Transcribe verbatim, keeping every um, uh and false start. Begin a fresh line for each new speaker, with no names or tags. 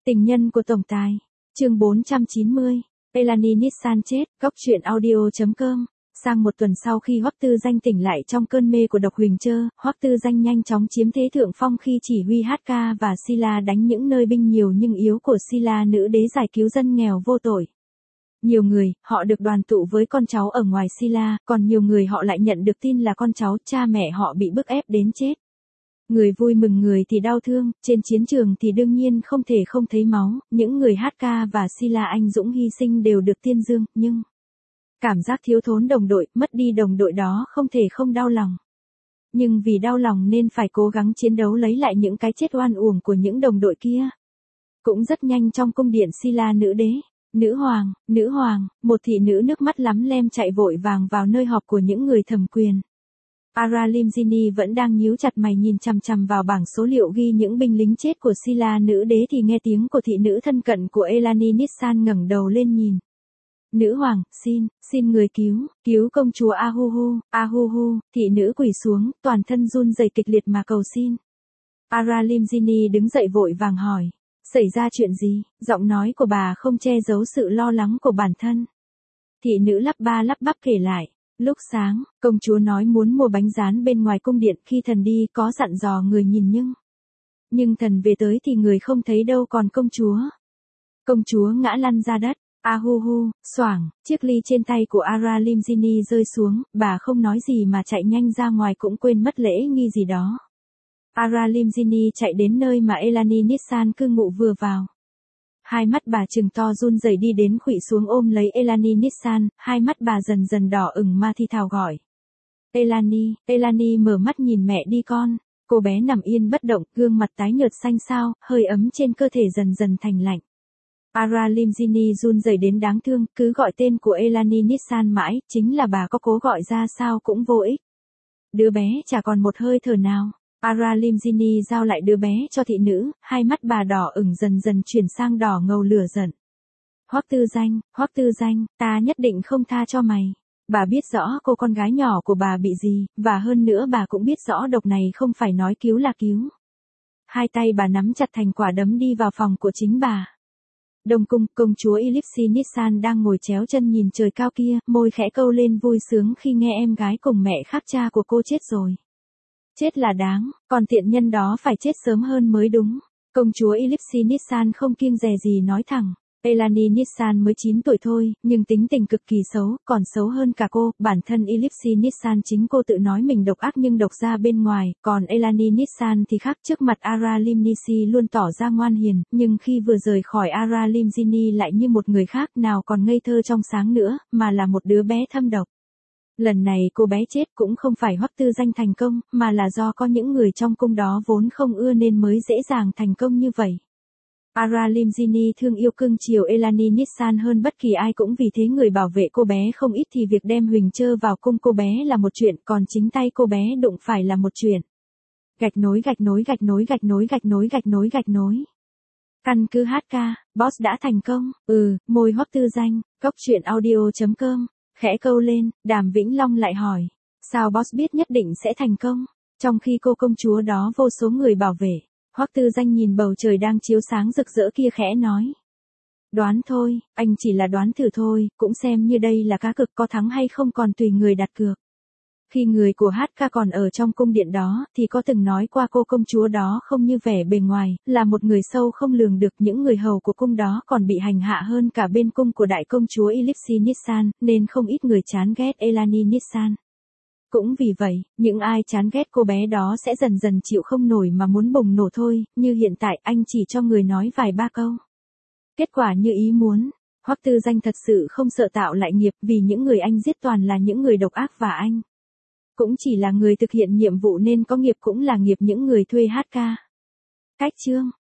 Tình nhân của tổng tài. Chương bốn trăm chín mươi. Elani Nissan chết. Góc truyện audio chấm com. Sang một tuần sau khi Hoắc Tư Danh tỉnh lại trong cơn mê của độc huỳnh trơ, Hoắc Tư Danh nhanh chóng chiếm thế thượng phong khi chỉ huy hát ca và Sila đánh những nơi binh nhiều nhưng yếu của Sila nữ đế giải cứu dân nghèo vô tội. Nhiều người, họ được đoàn tụ với con cháu ở ngoài Sila, còn nhiều người họ lại nhận được tin là con cháu, cha mẹ họ bị bức ép đến chết. Người vui mừng người thì đau thương, trên chiến trường thì đương nhiên không thể không thấy máu, những người hát ca và Sila anh dũng hy sinh đều được tuyên dương, nhưng cảm giác thiếu thốn đồng đội, mất đi đồng đội đó không thể không đau lòng. Nhưng vì đau lòng nên phải cố gắng chiến đấu lấy lại những cái chết oan uổng của những đồng đội kia. Cũng rất nhanh trong cung điện Sila nữ đế, nữ hoàng, nữ hoàng, một thị nữ nước mắt lắm lem chạy vội vàng vào nơi họp của những người thẩm quyền. Aralimjini vẫn đang nhíu chặt mày nhìn chằm chằm vào bảng số liệu ghi những binh lính chết của Sila nữ đế thì nghe tiếng của thị nữ thân cận của Elani Nissan ngẩng đầu lên nhìn. Nữ hoàng, xin, xin người cứu, cứu công chúa Ahuhu, Ahuhu, thị nữ quỳ xuống, toàn thân run rẩy kịch liệt mà cầu xin. Aralimjini đứng dậy vội vàng hỏi, xảy ra chuyện gì? Giọng nói của bà không che giấu sự lo lắng của bản thân. Thị nữ lắp ba lắp bắp kể lại. Lúc sáng, công chúa nói muốn mua bánh rán bên ngoài cung điện, khi thần đi có dặn dò người nhìn nhưng... Nhưng thần về tới thì người không thấy đâu, còn công chúa. Công chúa ngã lăn ra đất, Ahuhu, xoảng, chiếc ly trên tay của Aralimjini rơi xuống, bà không nói gì mà chạy nhanh ra ngoài cũng quên mất lễ nghi gì đó. Aralimjini chạy đến nơi mà Elani Nissan cư ngụ vừa vào. Hai mắt bà trừng to run rẩy đi đến khuỵu xuống ôm lấy Elani Nissan, hai mắt bà dần dần đỏ ửng mà thì thào gọi. Elani, Elani mở mắt nhìn mẹ đi con, cô bé nằm yên bất động, gương mặt tái nhợt xanh xao, hơi ấm trên cơ thể dần dần thành lạnh. Aralimjini run rẩy đến đáng thương, cứ gọi tên của Elani Nissan mãi, chính là bà có cố gọi ra sao cũng vô ích. Đứa bé chả còn một hơi thở nào. Aralimjini giao lại đứa bé cho thị nữ, hai mắt bà đỏ ửng dần dần chuyển sang đỏ ngầu lửa giận. Hoắc Tư Danh, Hoắc Tư Danh, ta nhất định không tha cho mày. Bà biết rõ cô con gái nhỏ của bà bị gì, và hơn nữa bà cũng biết rõ độc này không phải nói cứu là cứu. Hai tay bà nắm chặt thành quả đấm đi vào phòng của chính bà. Đông cung, công chúa Elipsi Nissan đang ngồi chéo chân nhìn trời cao kia, môi khẽ câu lên vui sướng khi nghe em gái cùng mẹ khác cha của cô chết rồi. Chết là đáng, còn tiện nhân đó phải chết sớm hơn mới đúng. Công chúa Elipsi Nissan không kiêng dè gì nói thẳng. Elani Nissan mới chín tuổi thôi, nhưng tính tình cực kỳ xấu, còn xấu hơn cả cô. Bản thân Elipsi Nissan chính cô tự nói mình độc ác nhưng độc ra bên ngoài, còn Elani Nissan thì khác, trước mặt Aralimnisi luôn tỏ ra ngoan hiền, nhưng khi vừa rời khỏi Aralimjini lại như một người khác, nào còn ngây thơ trong sáng nữa, mà là một đứa bé thâm độc. Lần này cô bé chết cũng không phải Hoắc Tư Danh thành công, mà là do có những người trong cung đó vốn không ưa nên mới dễ dàng thành công như vậy. Aralimjini thương yêu cưng chiều Elani Nissan hơn bất kỳ ai, cũng vì thế người bảo vệ cô bé không ít, thì việc đem huỳnh trơ vào cung cô bé là một chuyện, còn chính tay cô bé đụng phải là một chuyện. Gạch nối gạch nối gạch nối gạch nối gạch nối gạch nối gạch nối. Căn cứ hát ca, boss đã thành công, ừ, môi Hoắc Tư Danh, góc truyện audio chấm com. Khẽ câu lên, Đàm Vĩnh Long lại hỏi, sao boss biết nhất định sẽ thành công, trong khi cô công chúa đó vô số người bảo vệ. Hoắc Tư Danh nhìn bầu trời đang chiếu sáng rực rỡ kia khẽ nói. Đoán thôi, anh chỉ là đoán thử thôi, cũng xem như đây là cá cược, có thắng hay không còn tùy người đặt cược. Khi người của hát ca còn ở trong cung điện đó, thì có từng nói qua cô công chúa đó không như vẻ bề ngoài, là một người sâu không lường được. Những người hầu của cung đó còn bị hành hạ hơn cả bên cung của đại công chúa Elipsi Nissan, nên không ít người chán ghét Elani Nissan. Cũng vì vậy, những ai chán ghét cô bé đó sẽ dần dần chịu không nổi mà muốn bùng nổ thôi, như hiện tại anh chỉ cho người nói vài ba câu. Kết quả như ý muốn. Hoắc Tư Danh thật sự không sợ tạo lại nghiệp, vì những người anh giết toàn là những người độc ác và anh cũng chỉ là người thực hiện nhiệm vụ nên có nghiệp, cũng là nghiệp những người thuê hát ca. Cách chương